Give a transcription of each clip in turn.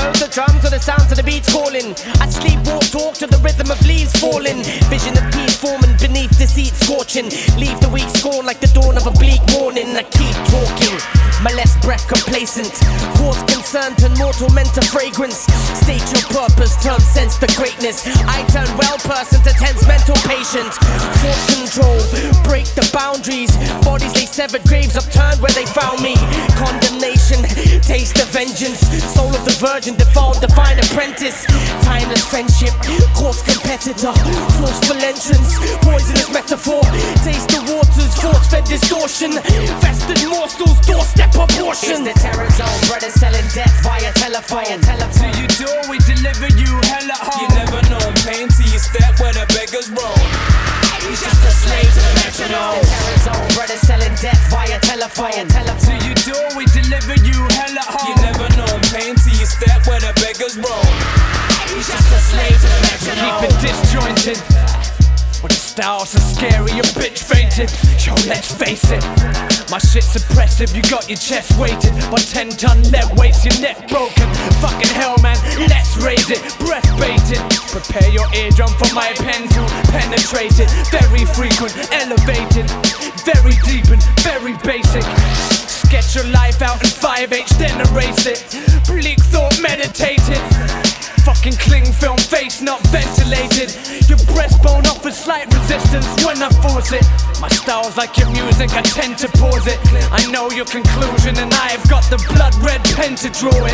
the drums or the sounds of the beats calling. I sleep, walk, talk to the rhythm of leaves falling. Vision of peace forming beneath the seat scorching. Leave the weak scorn like the dawn of a bleak morning. I keep talking, my less breath complacent. Cause concern turn mortal men to fragrance. State your purpose, turn sense to greatness. I turn well person to tense mental patient. Thought control, break the boundaries. Bodies they severed, graves upturned where they found me. Condemnation, taste the vengeance. Soul of the virgin, defiled, divine apprentice. Timeless friendship, coarse competitor. Forceful entrance, poisonous metaphor. Taste the waters, force-fed distortion. Vested morsels, doorstep abortion. It's the terror zone, brothers selling death via telephone. To your door we deliver you hella home. You never know pain till you step where the beggars roam. He's just a slave to the metronome. It's the terror zone, brothers selling death via telephone. To your door we deliver you hella home. You never know pain till you step where the beggars roam. He's just a slave to the metronome. Keep it disjointed. But the styles are scary, your bitch fainted. Yo, let's face it, my shit's oppressive. You got your chest weighted by 10-ton lead weights, your neck broken. Fucking hell, man, let's raise it. Breath baited. Prepare your eardrum for my pen to penetrate it. Very frequent, elevated, very deep and very basic. Sketch your life out in 5H, then erase it. Bleak thought meditated. Fucking cling film face not ventilated. Your breastbone offers slight resistance when I force it. My style's like your music, I tend to pause it. I know your conclusion and I have got the blood red pen to draw it.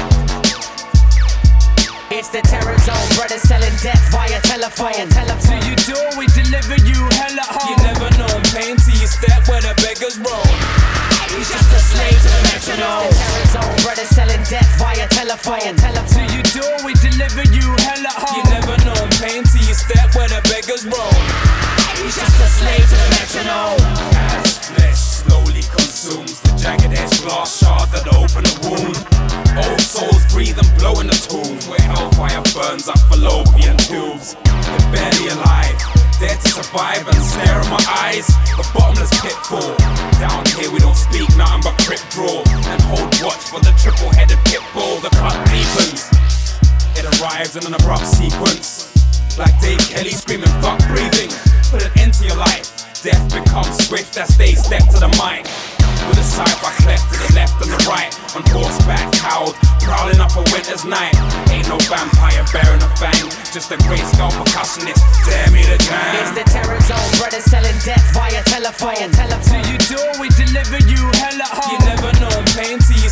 It's the terror zone, brothers selling death via telephone. To your door we deliver you hella home. You never know pain till you step where the beggars roam. He's just a slave to the metronome. It's the terror zone, brothers selling death via telephone. To your door we deliver you hella home. You never know pain till you step where the beggars roam. He's just a slave to the metronome. As flesh slowly consumes the jagged edge glass shard that open a wound. Old souls breathe and blow in the tomb where hellfire burns up fallopian tubes. They're barely alive, dead to survive and stare in my eyes. The bottomless pitfall. Down here we don't speak nothing but crypt brawl and hold watch for the triple-headed pit bull. The cut deepens. It arrives in an abrupt sequence, like Dave Kelly screaming fuck breathing. Put an end to your life. Death becomes swift as they step to the mic. With a cipher cleft to the left and the right. On horseback, cowled, prowling up a winter's night. Ain't no vampire bearing a fang, just a grey skull percussionist. Dare me to jam. It's the terror zone, brothers selling death via telephone. To your door we deliver you hella home. You never know pain till you